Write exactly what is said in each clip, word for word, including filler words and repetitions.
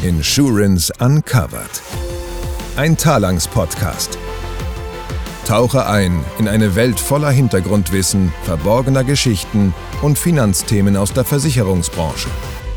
Insurance Uncovered. Ein Talanx-Podcast. Tauche ein in eine Welt voller Hintergrundwissen, verborgener Geschichten und Finanzthemen aus der Versicherungsbranche.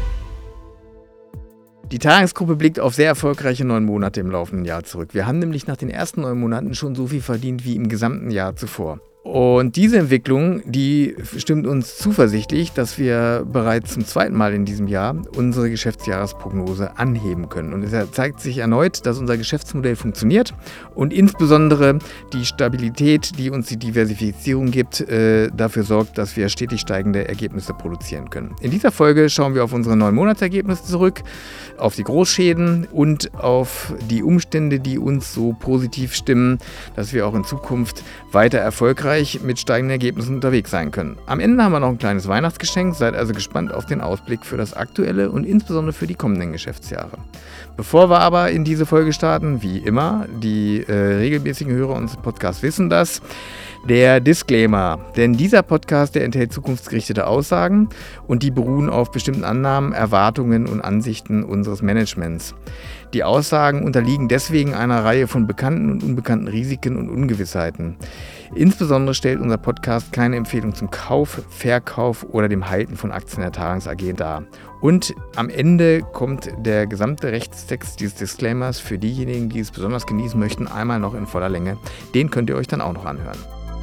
Die Talanx-Gruppe blickt auf sehr erfolgreiche neun Monate im laufenden Jahr zurück. Wir haben nämlich nach den ersten neun Monaten schon so viel verdient wie im gesamten Jahr zuvor. Und diese Entwicklung, die stimmt uns zuversichtlich, dass wir bereits zum zweiten Mal in diesem Jahr unsere Geschäftsjahresprognose anheben können. Und es zeigt sich erneut, dass unser Geschäftsmodell funktioniert und insbesondere die Stabilität, die uns die Diversifizierung gibt, äh, dafür sorgt, dass wir stetig steigende Ergebnisse produzieren können. In dieser Folge schauen wir auf unsere neun Monatsergebnisse zurück, auf die Großschäden und auf die Umstände, die uns so positiv stimmen, dass wir auch in Zukunft weiter erfolgreich mit steigenden Ergebnissen unterwegs sein können. Am Ende haben wir noch ein kleines Weihnachtsgeschenk, seid also gespannt auf den Ausblick für das aktuelle und insbesondere für die kommenden Geschäftsjahre. Bevor wir aber in diese Folge starten, wie immer, die äh, regelmäßigen Hörer unseres Podcasts wissen das, der Disclaimer, denn dieser Podcast, der enthält zukunftsgerichtete Aussagen und die beruhen auf bestimmten Annahmen, Erwartungen und Ansichten unseres Managements. Die Aussagen unterliegen deswegen einer Reihe von bekannten und unbekannten Risiken und Ungewissheiten. Insbesondere stellt unser Podcast keine Empfehlung zum Kauf, Verkauf oder dem Halten von Aktien der Talanx A G dar. Und am Ende kommt der gesamte Rechtstext dieses Disclaimers für diejenigen, die es besonders genießen möchten, einmal noch in voller Länge. Den könnt ihr euch dann auch noch anhören.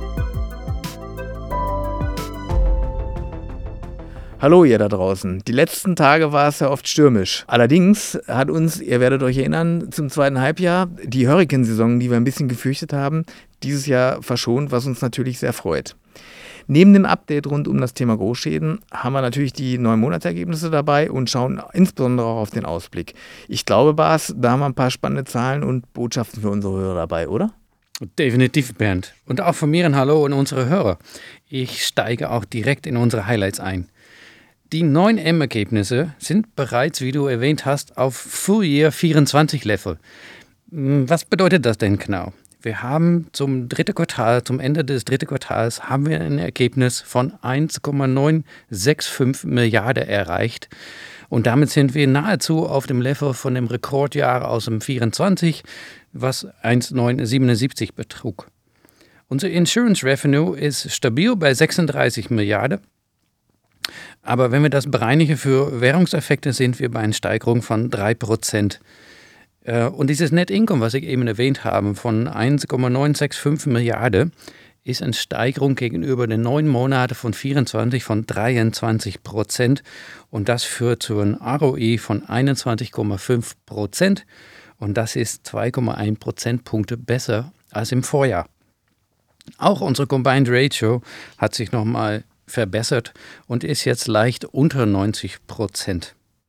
Hallo ihr da draußen. Die letzten Tage war es ja oft stürmisch. Allerdings hat uns, ihr werdet euch erinnern, zum zweiten Halbjahr die Hurrikansaison, die wir ein bisschen gefürchtet haben, dieses Jahr verschont, was uns natürlich sehr freut. Neben dem Update rund um das Thema Großschäden haben wir natürlich die neun Monatsergebnisse dabei und schauen insbesondere auch auf den Ausblick. Ich glaube, Bas, da haben wir ein paar spannende Zahlen und Botschaften für unsere Hörer dabei, oder? Definitiv, Bernd. Und auch von mir ein Hallo an unsere Hörer. Ich steige auch direkt in unsere Highlights ein. Die neun M-Ergebnisse sind bereits, wie du erwähnt hast, auf Full Year vierundzwanzig Level. Was bedeutet das denn genau? Wir haben zum dritten Quartal, zum Ende des dritten Quartals, haben wir ein Ergebnis von eins Komma neun sechs fünf Milliarden erreicht. Und damit sind wir nahezu auf dem Level von dem Rekordjahr aus dem vierundzwanzig, was eins Komma neun siebenundsiebzig betrug. Unser Insurance Revenue ist stabil bei sechsunddreißig Milliarden. Aber wenn wir das bereinigen für Währungseffekte, sind wir bei einer Steigerung von drei Prozent. Und dieses Net Income, was ich eben erwähnt habe, von eins Komma neun sechs fünf Milliarden, ist eine Steigerung gegenüber den neun Monaten von vierundzwanzig von dreiundzwanzig Prozent. Und das führt zu einem R O I von einundzwanzig Komma fünf Prozent. Und das ist zwei Komma eins Prozentpunkte besser als im Vorjahr. Auch unsere Combined Ratio hat sich nochmal verbessert und ist jetzt leicht unter neunzig Prozent.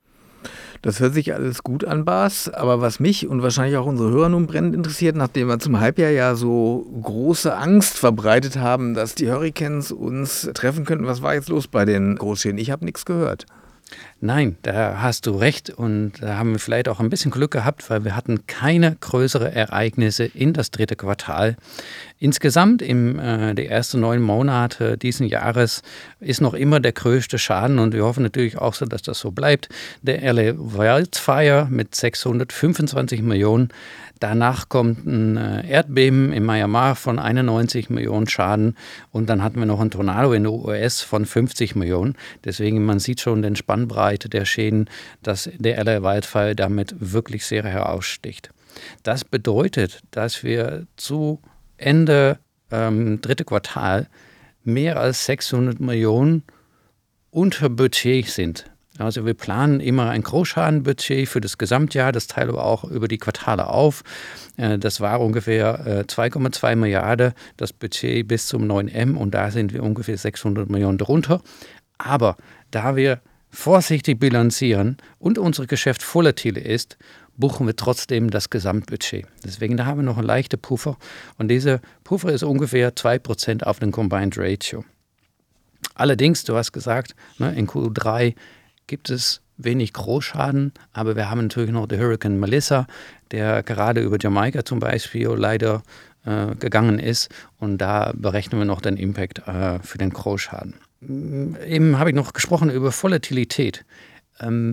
Das hört sich alles gut an, Bas, aber was mich und wahrscheinlich auch unsere Hörer nun brennend interessiert, nachdem wir zum Halbjahr ja so große Angst verbreitet haben, dass die Hurrikans uns treffen könnten, was war jetzt los bei den Großschäden? Ich habe nichts gehört. Nein, da hast du recht und da haben wir vielleicht auch ein bisschen Glück gehabt, weil wir hatten keine größeren Ereignisse in das dritte Quartal. Insgesamt im äh, die ersten neun Monate diesen Jahres ist noch immer der größte Schaden und wir hoffen natürlich auch so, dass das so bleibt. Der L A Wildfire mit sechshundertfünfundzwanzig Millionen. Danach kommt ein Erdbeben in Myanmar von einundneunzig Millionen Schaden und dann hatten wir noch einen Tornado in der U S von fünfzig Millionen. Deswegen, man sieht schon den Spannbreite der Schäden, dass der L A Wildfire damit wirklich sehr heraussticht. Das bedeutet, dass wir zu Ende ähm, dritte Quartal mehr als sechshundert Millionen unter Budget sind. Also wir planen immer ein Großschadenbudget für das Gesamtjahr, das teilen wir auch über die Quartale auf. Das war ungefähr zwei Komma zwei Milliarden, das Budget bis zum neun M und da sind wir ungefähr sechshundert Millionen drunter. Aber da wir vorsichtig bilanzieren und unser Geschäft volatil ist, buchen wir trotzdem das Gesamtbudget. Deswegen da haben wir noch einen leichten Puffer und dieser Puffer ist ungefähr zwei Prozent auf den Combined Ratio. Allerdings, du hast gesagt, ne, in Q drei gibt es wenig Großschaden, aber wir haben natürlich noch den Hurricane Melissa, der gerade über Jamaika zum Beispiel leider äh, gegangen ist und da berechnen wir noch den Impact äh, für den Großschaden. Eben habe ich noch gesprochen über Volatilität. Ähm,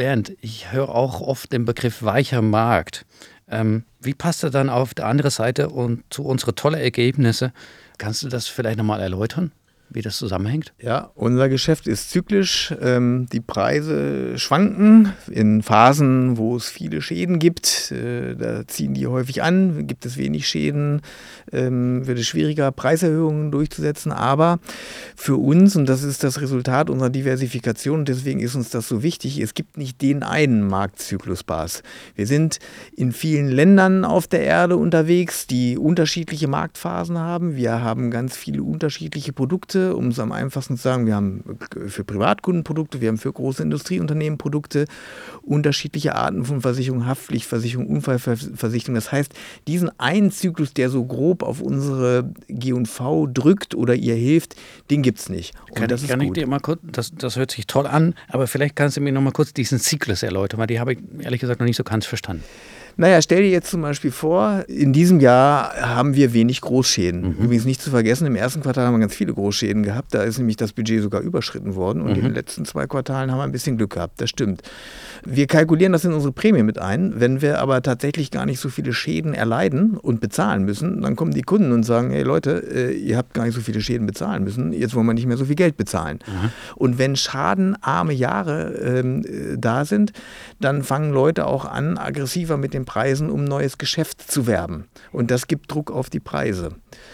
Bernd, ich höre auch oft den Begriff weicher Markt. Ähm, wie passt er dann auf der anderen Seite und zu unseren tollen Ergebnissen? Kannst du das vielleicht nochmal erläutern, wie das zusammenhängt? Ja, unser Geschäft ist zyklisch. Ähm, die Preise schwanken in Phasen, wo es viele Schäden gibt. Äh, da ziehen die häufig an. Gibt es wenig Schäden, ähm, wird es schwieriger, Preiserhöhungen durchzusetzen. Aber für uns, und das ist das Resultat unserer Diversifikation, und deswegen ist uns das so wichtig, es gibt nicht den einen Marktzyklus-Bas. Wir sind in vielen Ländern auf der Erde unterwegs, die unterschiedliche Marktphasen haben. Wir haben ganz viele unterschiedliche Produkte. Um es am einfachsten zu sagen, wir haben für Privatkunden Produkte, wir haben für große Industrieunternehmen Produkte, unterschiedliche Arten von Versicherung, Haftpflichtversicherung, Unfallversicherung. Das heißt, diesen einen Zyklus, der so grob auf unsere G und V drückt oder ihr hilft, den gibt es nicht. Und kann das ich, ist kann gut. ich dir mal kurz, das, das hört sich toll an, aber vielleicht kannst du mir noch mal kurz diesen Zyklus erläutern, weil die habe ich ehrlich gesagt noch nicht so ganz verstanden. Naja, stell dir jetzt zum Beispiel vor, in diesem Jahr haben wir wenig Großschäden. Mhm. Übrigens nicht zu vergessen, im ersten Quartal haben wir ganz viele Großschäden gehabt. Da ist nämlich das Budget sogar überschritten worden. Und mhm. in den letzten zwei Quartalen haben wir ein bisschen Glück gehabt. Das stimmt. Wir kalkulieren das in unsere Prämie mit ein. Wenn wir aber tatsächlich gar nicht so viele Schäden erleiden und bezahlen müssen, dann kommen die Kunden und sagen, hey Leute, ihr habt gar nicht so viele Schäden bezahlen müssen. Jetzt wollen wir nicht mehr so viel Geld bezahlen. Mhm. Und wenn schadenarme Jahre ähm, da sind, dann fangen Leute auch an, aggressiver mit dem Preisen, um neues Geschäft zu werben. Und das gibt Druck auf die Preise.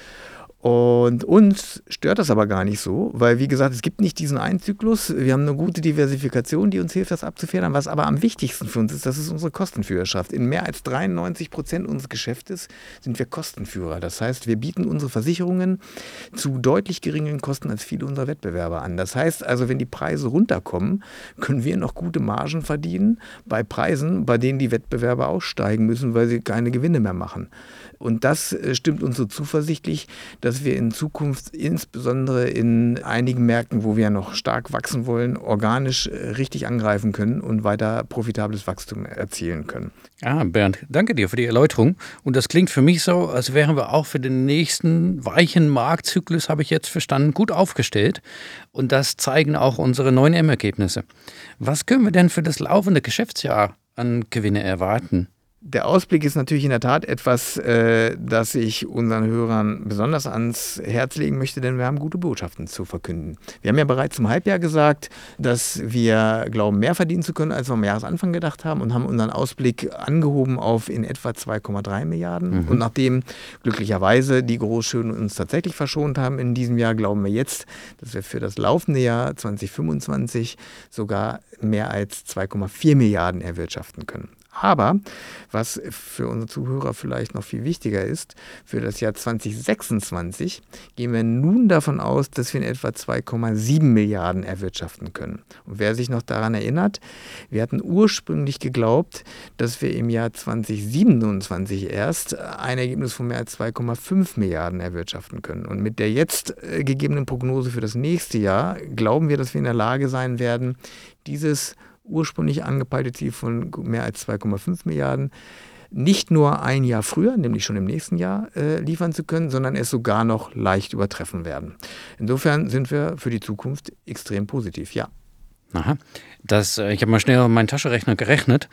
Und uns stört das aber gar nicht so, weil wie gesagt, es gibt nicht diesen einen Zyklus. Wir haben eine gute Diversifikation, die uns hilft, das abzufedern. Was aber am wichtigsten für uns ist, das ist unsere Kostenführerschaft. In mehr als dreiundneunzig Prozent unseres Geschäftes sind wir Kostenführer. Das heißt, wir bieten unsere Versicherungen zu deutlich geringeren Kosten als viele unserer Wettbewerber an. Das heißt also, wenn die Preise runterkommen, können wir noch gute Margen verdienen bei Preisen, bei denen die Wettbewerber aussteigen müssen, weil sie keine Gewinne mehr machen. Und das stimmt uns so zuversichtlich, dass wir in Zukunft insbesondere in einigen Märkten, wo wir noch stark wachsen wollen, organisch richtig angreifen können und weiter profitables Wachstum erzielen können. Ah, Bernd, danke dir für die Erläuterung. Und das klingt für mich so, als wären wir auch für den nächsten weichen Marktzyklus, habe ich jetzt verstanden, gut aufgestellt. Und das zeigen auch unsere neuen M-Ergebnisse. Was können wir denn für das laufende Geschäftsjahr an Gewinne erwarten? Der Ausblick ist natürlich in der Tat etwas, äh, das ich unseren Hörern besonders ans Herz legen möchte, denn wir haben gute Botschaften zu verkünden. Wir haben ja bereits zum Halbjahr gesagt, dass wir glauben, mehr verdienen zu können, als wir am Jahresanfang gedacht haben und haben unseren Ausblick angehoben auf in etwa zwei Komma drei Milliarden. Mhm. Und nachdem glücklicherweise die Großschäden uns tatsächlich verschont haben in diesem Jahr, glauben wir jetzt, dass wir für das laufende Jahr zwanzig fünfundzwanzig sogar mehr als zwei Komma vier Milliarden erwirtschaften können. Aber was für unsere Zuhörer vielleicht noch viel wichtiger ist, für das Jahr zwanzig sechsundzwanzig gehen wir nun davon aus, dass wir in etwa zwei Komma sieben Milliarden erwirtschaften können. Und wer sich noch daran erinnert, wir hatten ursprünglich geglaubt, dass wir im Jahr zwanzig siebenundzwanzig erst ein Ergebnis von mehr als zwei Komma fünf Milliarden erwirtschaften können. Und mit der jetzt gegebenen Prognose für das nächste Jahr glauben wir, dass wir in der Lage sein werden, dieses ursprünglich angepeilte Ziel von mehr als zwei Komma fünf Milliarden nicht nur ein Jahr früher, nämlich schon im nächsten Jahr, äh, liefern zu können, sondern es sogar noch leicht übertreffen werden. Insofern sind wir für die Zukunft extrem positiv, ja. Aha. Das, ich habe mal schnell auf meinen Taschenrechner gerechnet,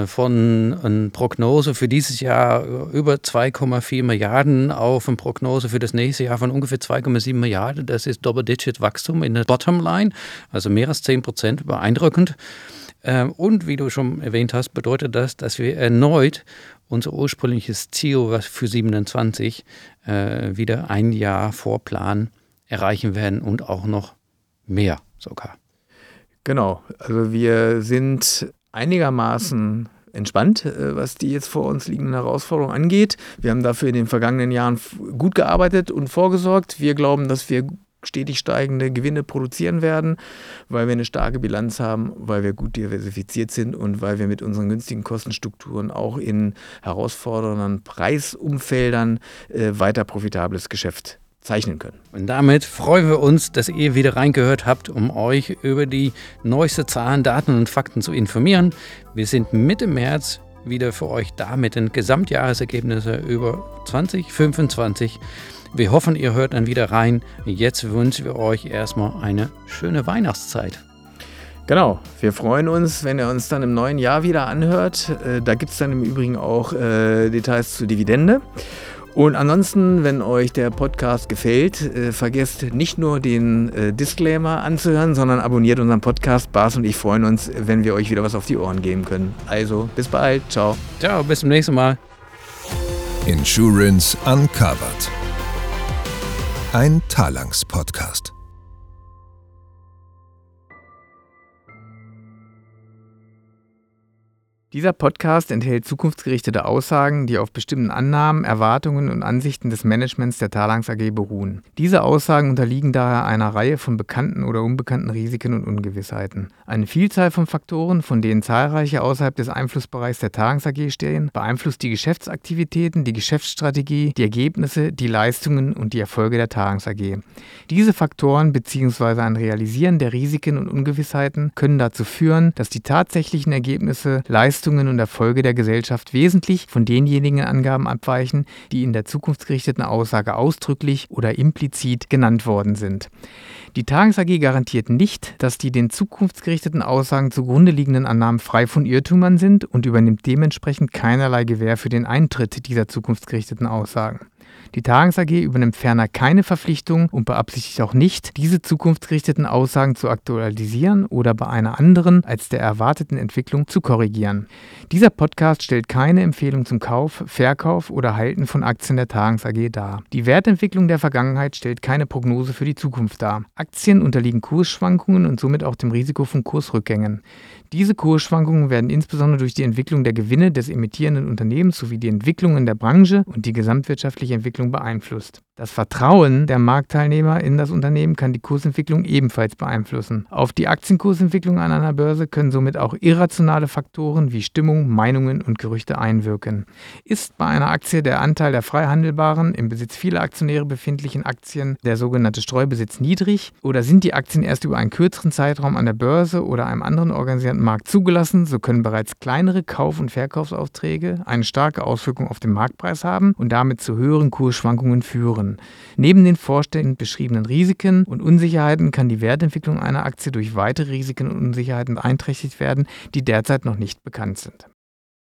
von einer Prognose für dieses Jahr über zwei Komma vier Milliarden auf eine Prognose für das nächste Jahr von ungefähr zwei Komma sieben Milliarden. Das ist Double-Digit-Wachstum in der Bottomline, also mehr als zehn Prozent, beeindruckend. Und wie du schon erwähnt hast, bedeutet das, dass wir erneut unser ursprüngliches Ziel, was für siebenundzwanzig wieder ein Jahr vor Plan erreichen werden und auch noch mehr sogar. Genau, also wir sind einigermaßen entspannt, was die jetzt vor uns liegenden Herausforderungen angeht. Wir haben dafür in den vergangenen Jahren gut gearbeitet und vorgesorgt. Wir glauben, dass wir stetig steigende Gewinne produzieren werden, weil wir eine starke Bilanz haben, weil wir gut diversifiziert sind und weil wir mit unseren günstigen Kostenstrukturen auch in herausfordernden Preisumfeldern äh, weiter profitables Geschäft zeichnen können. Und damit freuen wir uns, dass ihr wieder reingehört habt, um euch über die neuesten Zahlen, Daten und Fakten zu informieren. Wir sind Mitte März wieder für euch da mit den Gesamtjahresergebnissen über zwanzig fünfundzwanzig. Wir hoffen, ihr hört dann wieder rein. Jetzt wünschen wir euch erstmal eine schöne Weihnachtszeit. Genau, wir freuen uns, wenn ihr uns dann im neuen Jahr wieder anhört. Äh, da gibt es dann im Übrigen auch äh, Details zur Dividende. Und ansonsten, wenn euch der Podcast gefällt, äh, vergesst nicht nur den äh, Disclaimer anzuhören, sondern abonniert unseren Podcast. Bas und ich freuen uns, wenn wir euch wieder was auf die Ohren geben können. Also, bis bald. Ciao. Ciao, bis zum nächsten Mal. Insurance Uncovered. Ein Talanx-Podcast. Dieser Podcast enthält zukunftsgerichtete Aussagen, die auf bestimmten Annahmen, Erwartungen und Ansichten des Managements der Talanx A G beruhen. Diese Aussagen unterliegen daher einer Reihe von bekannten oder unbekannten Risiken und Ungewissheiten. Eine Vielzahl von Faktoren, von denen zahlreiche außerhalb des Einflussbereichs der Talanx A G stehen, beeinflusst die Geschäftsaktivitäten, die Geschäftsstrategie, die Ergebnisse, die Leistungen und die Erfolge der Talanx A G. Diese Faktoren bzw. ein Realisieren der Risiken und Ungewissheiten können dazu führen, dass die tatsächlichen Ergebnisse, Leistungen und Erfolge der Gesellschaft wesentlich von denjenigen Angaben abweichen, die in der zukunftsgerichteten Aussage ausdrücklich oder implizit genannt worden sind. Die Talanx A G garantiert nicht, dass die den zukunftsgerichteten Aussagen zugrunde liegenden Annahmen frei von Irrtümern sind und übernimmt dementsprechend keinerlei Gewähr für den Eintritt dieser zukunftsgerichteten Aussagen. Die Talanx A G übernimmt ferner keine Verpflichtung und beabsichtigt auch nicht, diese zukunftsgerichteten Aussagen zu aktualisieren oder bei einer anderen als der erwarteten Entwicklung zu korrigieren. Dieser Podcast stellt keine Empfehlung zum Kauf, Verkauf oder Halten von Aktien der Talanx A G dar. Die Wertentwicklung der Vergangenheit stellt keine Prognose für die Zukunft dar. Aktien unterliegen Kursschwankungen und somit auch dem Risiko von Kursrückgängen. Diese Kursschwankungen werden insbesondere durch die Entwicklung der Gewinne des emittierenden Unternehmens sowie die Entwicklungen der Branche und die gesamtwirtschaftliche Entwicklung beeinflusst. Das Vertrauen der Marktteilnehmer in das Unternehmen kann die Kursentwicklung ebenfalls beeinflussen. Auf die Aktienkursentwicklung an einer Börse können somit auch irrationale Faktoren wie Stimmung, Meinungen und Gerüchte einwirken. Ist bei einer Aktie der Anteil der frei handelbaren, im Besitz vieler Aktionäre befindlichen Aktien, der sogenannte Streubesitz, niedrig oder sind die Aktien erst über einen kürzeren Zeitraum an der Börse oder einem anderen organisierten Markt zugelassen, so können bereits kleinere Kauf- und Verkaufsaufträge eine starke Auswirkung auf den Marktpreis haben und damit zu höheren Kursschwankungen führen. Neben den vorstehend beschriebenen Risiken und Unsicherheiten kann die Wertentwicklung einer Aktie durch weitere Risiken und Unsicherheiten beeinträchtigt werden, die derzeit noch nicht bekannt sind.